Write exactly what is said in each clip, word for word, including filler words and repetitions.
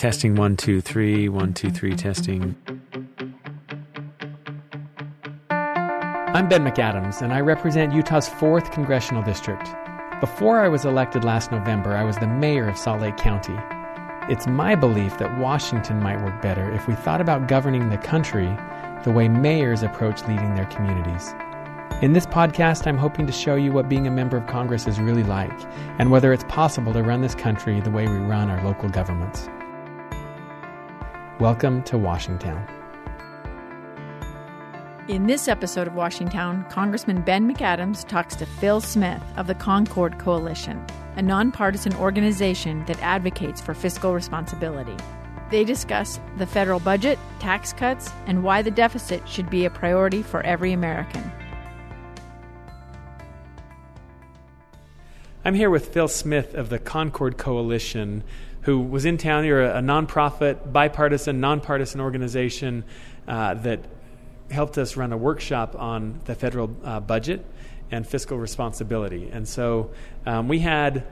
Testing one, two, three, one, two, three, testing. I'm Ben McAdams, and I represent Utah's fourth Congressional District. Before I was elected last November, I was the mayor of Salt Lake County. It's my belief that Washington might work better if we thought about governing the country the way mayors approach leading their communities. In this podcast, I'm hoping to show you what being a member of Congress is really like, and whether it's possible to run this country the way we run our local governments. Welcome to Washington. In this episode of Washington, Congressman Ben McAdams talks to Phil Smith of the Concord Coalition, a nonpartisan organization that advocates for fiscal responsibility. They discuss the federal budget, tax cuts, and why the deficit should be a priority for every American. I'm here with Phil Smith of the Concord Coalition, who was in town. You're a, a nonprofit, bipartisan, nonpartisan organization uh, that helped us run a workshop on the federal uh, budget and fiscal responsibility. And so um, we had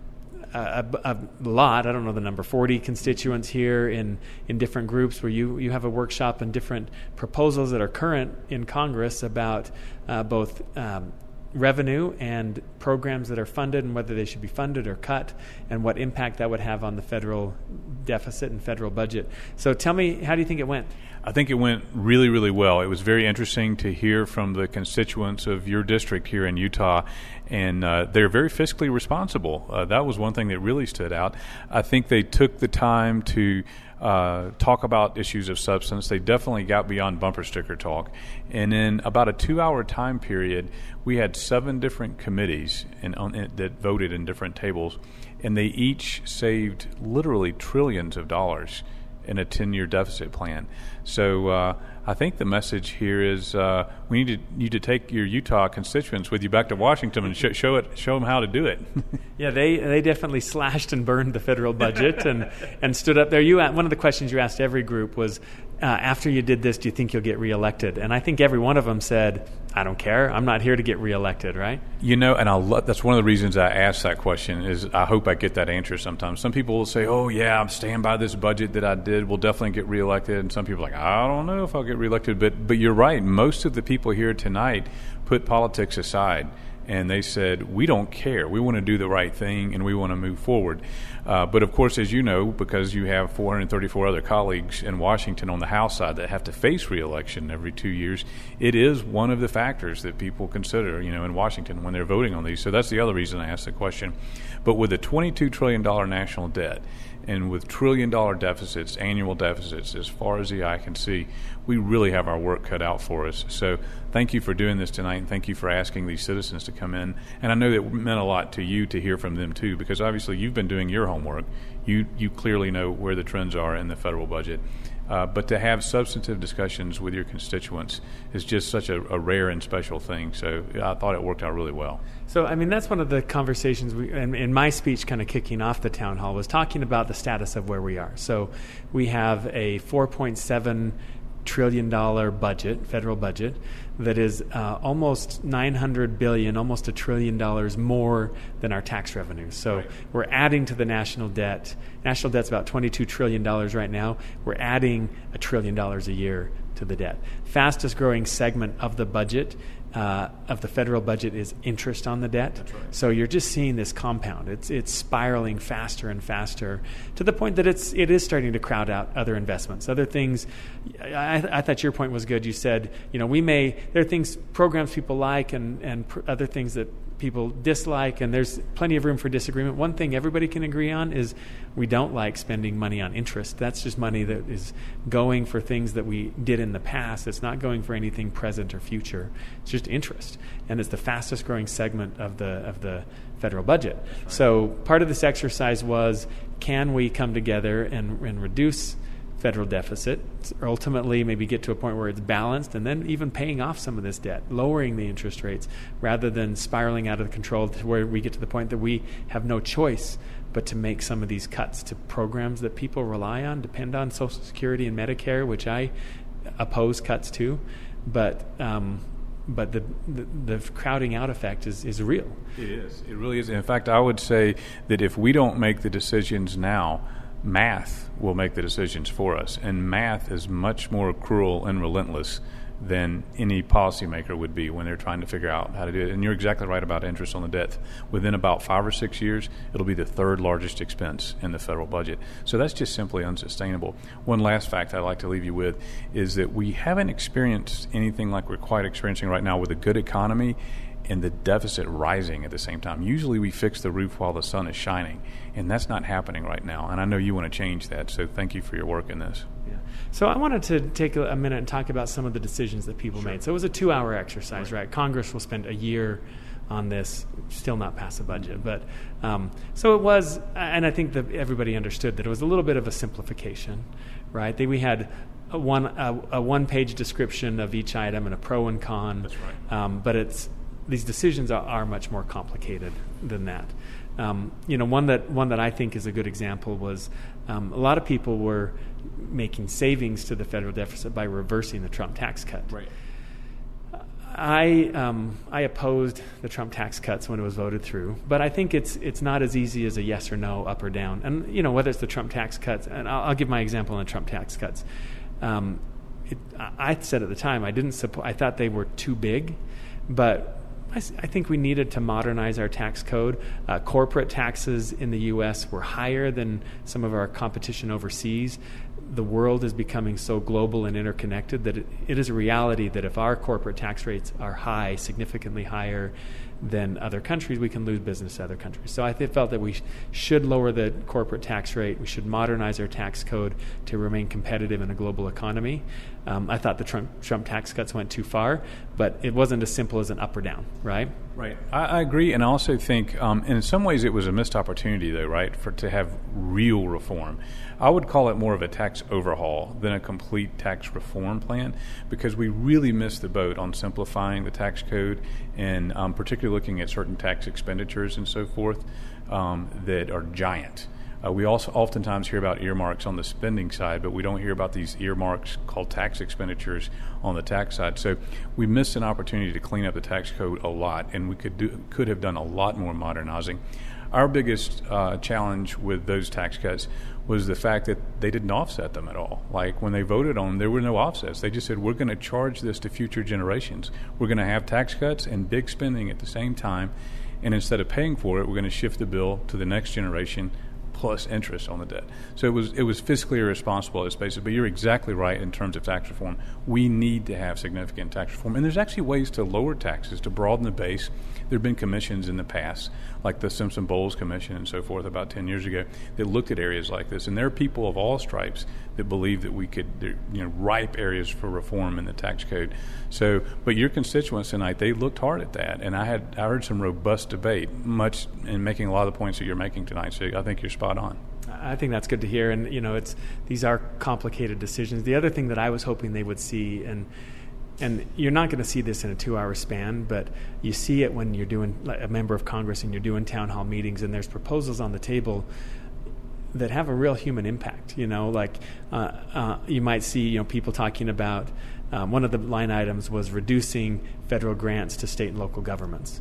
a, a, a lot, I don't know the number, forty constituents here in, in different groups where you, you have a workshop and different proposals that are current in Congress about uh, both um, revenue and programs that are funded and whether they should be funded or cut and what impact that would have on the federal deficit and federal budget. So tell me, how do you think it went? I think it went really, really well. It was very interesting to hear from the constituents of your district here in Utah, and uh, they're very fiscally responsible. Uh, that was one thing that really stood out. I think they took the time to Uh, talk about issues of substance. They definitely got beyond bumper sticker talk. And in about a two-hour time period, we had seven different committees in, on, in, that voted in different tables, and they each saved literally trillions of dollars in a ten-year deficit plan. So uh, I think the message here is uh, we need to need to take your Utah constituents with you back to Washington and sh- show it, show them how to do it. Yeah, they they definitely slashed and burned the federal budget and, and stood up there. You one of the questions you asked every group was, uh, after you did this, do you think you'll get reelected? And I think every one of them said, I don't care. I'm not here to get reelected, right? You know, and I lo- that's one of the reasons I asked that question is I hope I get that answer sometimes. Some people will say, oh, yeah, I'm staying by this budget that I did. We'll definitely get reelected. And some people are like, I don't know if I'll get reelected. But, but you're right. Most of the people here tonight put politics aside. And they said, we don't care. We want to do the right thing, and we want to move forward. Uh, but, of course, as you know, because you have four hundred thirty-four other colleagues in Washington on the House side that have to face re-election every two years, it is one of the factors that people consider, you know, in Washington when they're voting on these. So that's the other reason I asked the question. But with a twenty-two trillion dollars national debt and with trillion-dollar deficits, annual deficits, as far as the eye can see, we really have our work cut out for us. So thank you for doing this tonight, and thank you for asking these citizens to come in. And I know that it meant a lot to you to hear from them, too, because obviously you've been doing your homework. You you clearly know where the trends are in the federal budget. Uh, but to have substantive discussions with your constituents is just such a, a rare and special thing. So I thought it worked out really well. So, I mean, that's one of the conversations we, in, in my speech kind of kicking off the town hall was talking about the status of where we are. So we have a four point seven trillion dollars budget, federal budget, that is uh, almost nine hundred billion dollars, almost a trillion dollars more than our tax revenues. So right. We're adding to the national debt. National debt's about twenty-two trillion dollars right now. We're adding a trillion dollars a year to the debt. Fastest growing segment of the budget, uh, of the federal budget, is interest on the debt. That's right. So you're just seeing this compound. It's it's spiraling faster and faster to the point that it's it is starting to crowd out other investments, other things. I, I thought your point was good. You said, you know, we may there are things programs people like and and pr- other things that people dislike, and there's plenty of room for disagreement. One thing everybody can agree on is we don't like spending money on interest. That's just money that is going for things that we did in the past. It's not going for anything present or future. It's just interest, and it's the fastest growing segment of the of the federal budget. Right. So part of this exercise was, can we come together and, and reduce federal deficit, or ultimately maybe get to a point where it's balanced, and then even paying off some of this debt, lowering the interest rates, rather than spiraling out of control to where we get to the point that we have no choice but to make some of these cuts to programs that people rely on, depend on, Social Security and Medicare, which I oppose cuts to. But um, but the, the the crowding out effect is, is real. It is. It really is. In fact, I would say that if we don't make the decisions now, math will make the decisions for us. And math is much more cruel and relentless than any policymaker would be when they're trying to figure out how to do it. And you're exactly right about interest on the debt. Within about five or six years, it'll be the third largest expense in the federal budget. So that's just simply unsustainable. One last fact I'd like to leave you with is that we haven't experienced anything like we're quite experiencing right now with a good economy and the deficit rising at the same time. Usually we fix the roof while the sun is shining, and that's not happening right now. And I know you want to change that, so thank you for your work in this. Yeah. So I wanted to take a, a minute and talk about some of the decisions that people sure. made. So it was a two-hour exercise, right. right? Congress will spend a year on this, still not pass a budget. But um, so it was, and I think that everybody understood that it was a little bit of a simplification, right? That we had a one a, a one-page description of each item and a pro and con. That's right. Um, but it's these decisions are, are much more complicated than that. Um, you know, one that one that I think is a good example was um, a lot of people were making savings to the federal deficit by reversing the Trump tax cut. Right. I um, I opposed the Trump tax cuts when it was voted through, but I think it's it's not as easy as a yes or no, up or down. And you know, whether it's the Trump tax cuts, and I'll, I'll give my example on the Trump tax cuts. Um, it, I said at the time I didn't support. I thought they were too big, but I, I think we needed to modernize our tax code. Uh, corporate taxes in the U S were higher than some of our competition overseas. The world is becoming so global and interconnected that it, it is a reality that if our corporate tax rates are high, significantly higher than other countries, we can lose business to other countries. So I th- felt that we sh- should lower the corporate tax rate. We should modernize our tax code to remain competitive in a global economy. Um, I thought the Trump, Trump tax cuts went too far, but it wasn't as simple as an up or down, right? Right. I, I agree, and I also think um, in some ways it was a missed opportunity, though, right, for to have real reform. I would call it more of a tax overhaul than a complete tax reform plan, because we really missed the boat on simplifying the tax code and um, particularly looking at certain tax expenditures and so forth um, that are giant. Uh, we also oftentimes hear about earmarks on the spending side, but we don't hear about these earmarks called tax expenditures on the tax side. So we missed an opportunity to clean up the tax code a lot, and we could do, could have done a lot more modernizing. Our biggest uh, challenge with those tax cuts was the fact that they didn't offset them at all. Like when they voted on them, there were no offsets. They just said, we're going to charge this to future generations. We're going to have tax cuts and big spending at the same time, and instead of paying for it, we're going to shift the bill to the next generation plus interest on the debt. So it was it was fiscally irresponsible, it's basically. But you're exactly right in terms of tax reform. We need to have significant tax reform. And there's actually ways to lower taxes, to broaden the base. There have been commissions in the past, like the Simpson-Bowles Commission and so forth about ten years ago, that looked at areas like this. And there are people of all stripes that believe that we could, you know, ripe areas for reform in the tax code. So, but your constituents tonight, they looked hard at that. And I had I heard some robust debate, much in making a lot of the points that you're making tonight. So I think you're spot on. I think that's good to hear. And, you know, it's these are complicated decisions. The other thing that I was hoping they would see, and and you're not going to see this in a two-hour span, but you see it when you're doing like a member of Congress and you're doing town hall meetings and there's proposals on the table that have a real human impact. You know, like uh, uh, you might see, you know, people talking about um, one of the line items was reducing federal grants to state and local governments.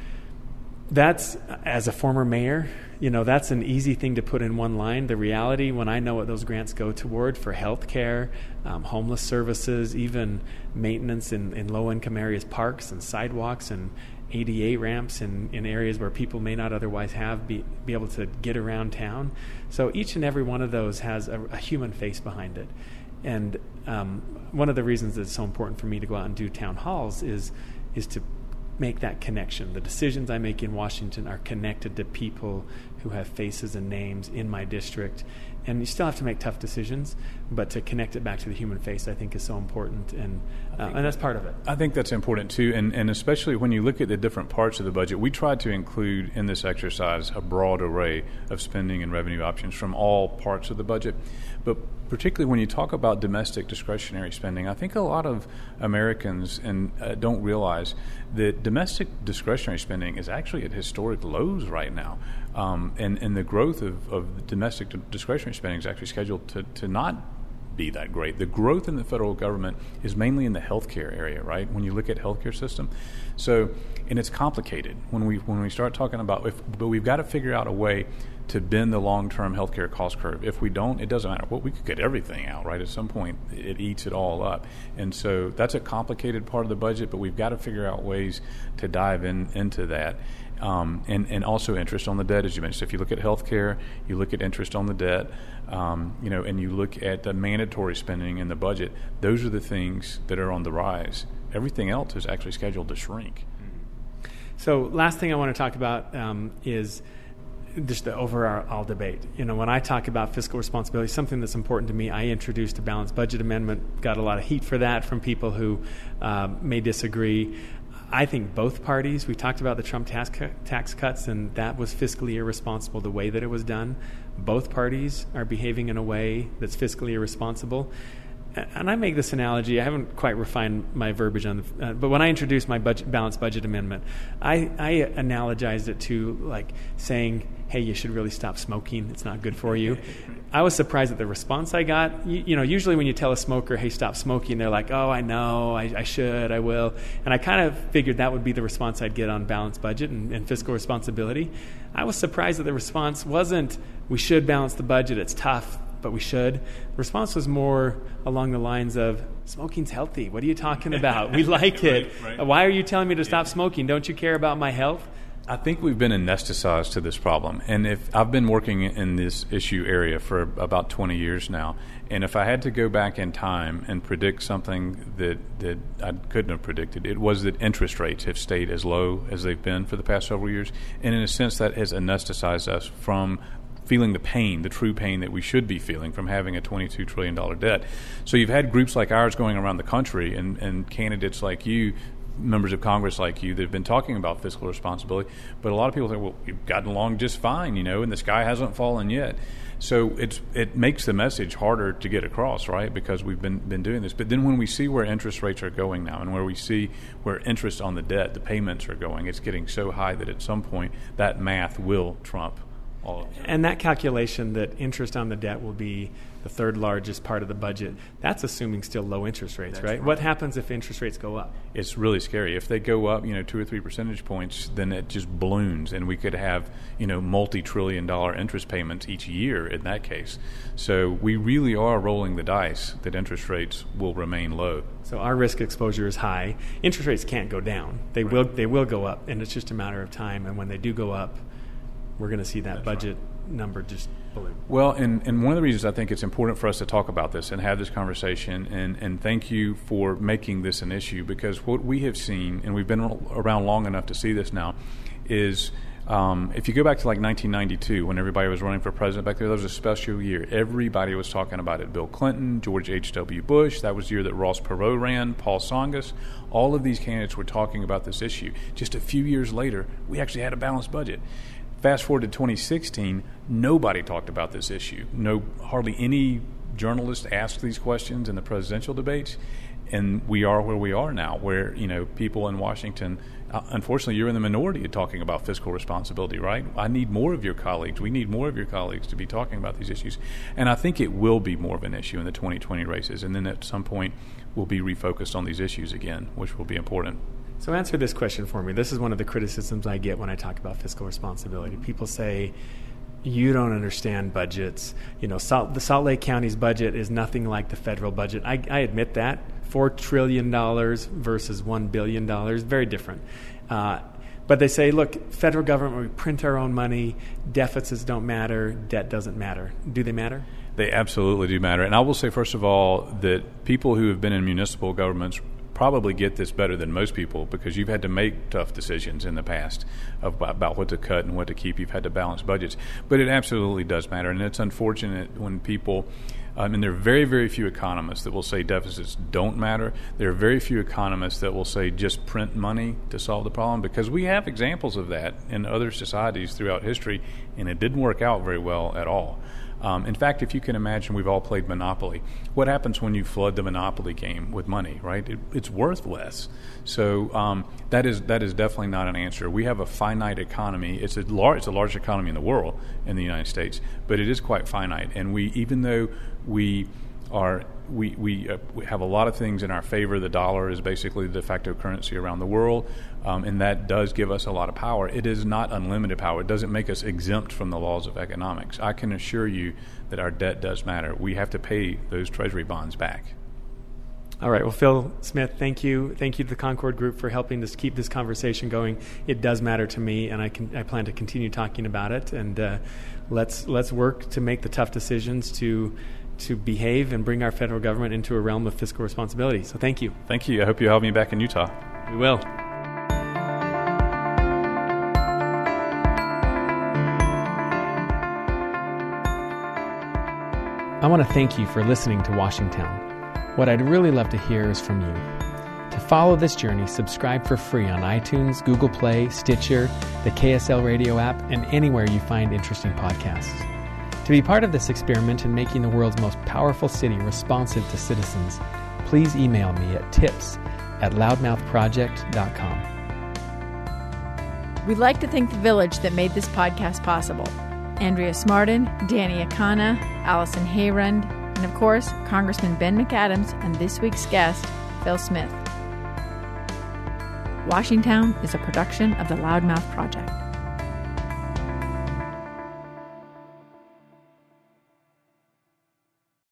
That's, as a former mayor, you know, that's an easy thing to put in one line. The reality, when I know what those grants go toward for health care, um, homeless services, even maintenance in, in low-income areas, parks and sidewalks and A D A ramps in, in areas where people may not otherwise have, be, be able to get around town. So each and every one of those has a, a human face behind it. And um, one of the reasons that it's so important for me to go out and do town halls is is to make that connection. The decisions I make in Washington are connected to people who have faces and names in my district. And you still have to make tough decisions, but to connect it back to the human face, I think, is so important, and uh, and that's part of it. I think that's important, too, and, and especially when you look at the different parts of the budget. We tried to include in this exercise a broad array of spending and revenue options from all parts of the budget. But particularly when you talk about domestic discretionary spending, I think a lot of Americans and uh, don't realize that domestic discretionary spending is actually at historic lows right now. Um, and, and the growth of, of domestic discretionary spending is actually scheduled to, to not be that great. The growth in the federal government is mainly in the healthcare area, right? When you look at healthcare system, so and it's complicated when we when we start talking about. If, but we've got to figure out a way to bend the long-term healthcare cost curve. If we don't, it doesn't matter. Well, we could get everything out, right? At some point, it eats it all up. And so that's a complicated part of the budget, but we've got to figure out ways to dive in into that. Um, and, and also interest on the debt, as you mentioned. If you look at healthcare, you look at interest on the debt, um, you know, and you look at the mandatory spending in the budget, those are the things that are on the rise. Everything else is actually scheduled to shrink. So last thing I want to talk about um, is just the overall debate. You know, when I talk about fiscal responsibility, something that's important to me, I introduced a balanced budget amendment, got a lot of heat for that from people who uh, may disagree. I think both parties, we talked about the Trump tax, cu- tax cuts, and that was fiscally irresponsible the way that it was done. Both parties are behaving in a way that's fiscally irresponsible. And I make this analogy, I haven't quite refined my verbiage on the, uh, but when I introduced my budget, balanced budget amendment, I, I analogized it to like saying, hey, you should really stop smoking. It's not good for you. I was surprised at the response I got. You, you know, usually when you tell a smoker, hey, stop smoking, they're like, oh, I know, I, I should, I will. And I kind of figured that would be the response I'd get on balanced budget and, and fiscal responsibility. I was surprised that the response wasn't, we should balance the budget, it's tough, but we should. The response was more along the lines of, smoking's healthy. What are you talking about? We like it. Right, right. Why are you telling me to stop smoking? Don't you care about my health? I think we've been anesthetized to this problem. And if I've been working in this issue area for about twenty years now, and if I had to go back in time and predict something that, that I couldn't have predicted, it was that interest rates have stayed as low as they've been for the past several years. And in a sense, that has anesthetized us from feeling the pain, the true pain that we should be feeling from having a twenty-two trillion dollars debt. So you've had groups like ours going around the country and, and candidates like you, members of Congress like you, that have been talking about fiscal responsibility. But a lot of people think, well, you've gotten along just fine, you know, and the sky hasn't fallen yet. So it's it makes the message harder to get across, right, because we've been, been doing this. But then when we see where interest rates are going now and where we see where interest on the debt, the payments are going, it's getting so high that at some point that math will trump all of that. And that calculation that interest on the debt will be the third largest part of the budget, that's assuming still low interest rates, right? right? What happens if interest rates go up? It's really scary. If they go up, you know, two or three percentage points, then it just balloons, and we could have, you know, multi-trillion dollar interest payments each year in that case. So we really are rolling the dice that interest rates will remain low. So our risk exposure is high. Interest rates can't go down. They right. will they will go up, and it's just a matter of time. And when they do go up, we're going to see that That's budget right. number just balloon. Well, and, and one of the reasons I think it's important for us to talk about this and have this conversation, and, and thank you for making this an issue, because what we have seen, and we've been around long enough to see this now, is um, if you go back to like nineteen ninety-two, when everybody was running for president back there, that was a special year. Everybody was talking about it. Bill Clinton, George H W. Bush, that was the year that Ross Perot ran, Paul Tsongas. All of these candidates were talking about this issue. Just a few years later, we actually had a balanced budget. Fast forward to twenty sixteen, nobody talked about this issue. No, hardly any journalist asked these questions in the presidential debates, and we are where we are now, where, you know, people in Washington, uh, unfortunately, you're in the minority of talking about fiscal responsibility, right? I need more of your colleagues. We need more of your colleagues to be talking about these issues, and I think it will be more of an issue in the twenty twenty races, and then at some point we'll be refocused on these issues again, which will be important. So answer this question for me. This is one of the criticisms I get when I talk about fiscal responsibility. People say, you don't understand budgets. You know, Salt, the Salt Lake County's budget is nothing like the federal budget. I, I admit that. Four trillion dollars versus one billion dollars, very different. Uh, but they say, look, federal government, we print our own money, deficits don't matter, debt doesn't matter. Do they matter? They absolutely do matter. And I will say, first of all, that people who have been in municipal governments probably get this better than most people, because you've had to make tough decisions in the past about, about what to cut and what to keep. You've had to balance budgets. But it absolutely does matter. And it's unfortunate when people, um, and there are very, very few economists that will say deficits don't matter. There are very few economists that will say just print money to solve the problem, because we have examples of that in other societies throughout history, and it didn't work out very well at all. Um, in fact, if you can imagine, we've all played Monopoly. What happens when you flood the Monopoly game with money, right? It, it's worth less. So um, that is that is definitely not an answer. We have a finite economy. It's a large, it's the largest economy in the world in the United States, but it is quite finite. And we, even though we are we we, uh, we have a lot of things in our favor. The dollar is basically the de facto currency around the world, um, and that does give us a lot of power. It is not unlimited power. It doesn't make us exempt from the laws of economics. I can assure you that our debt does matter. We have to pay those Treasury bonds back. All right. Well, Phil Smith, thank you. Thank you to the Concord Group for helping us keep this conversation going. It does matter to me, and I can I plan to continue talking about it. And uh, let's let's work to make the tough decisions to to behave and bring our federal government into a realm of fiscal responsibility. So thank you. Thank you. I hope you have me back in Utah. We will. I want to thank you for listening to Washingtown. What I'd really love to hear is from you. To follow this journey, subscribe for free on iTunes, Google Play, Stitcher, the K S L Radio app, and anywhere you find interesting podcasts. To be part of this experiment in making the world's most powerful city responsive to citizens, please email me at tips at loudmouth project dot com. We'd like to thank the village that made this podcast possible. Andrea Smartin, Danny Akana, Allison Hayrund, and of course, Congressman Ben McAdams and this week's guest, Phil Smith. Washingtown is a production of the Loudmouth Project.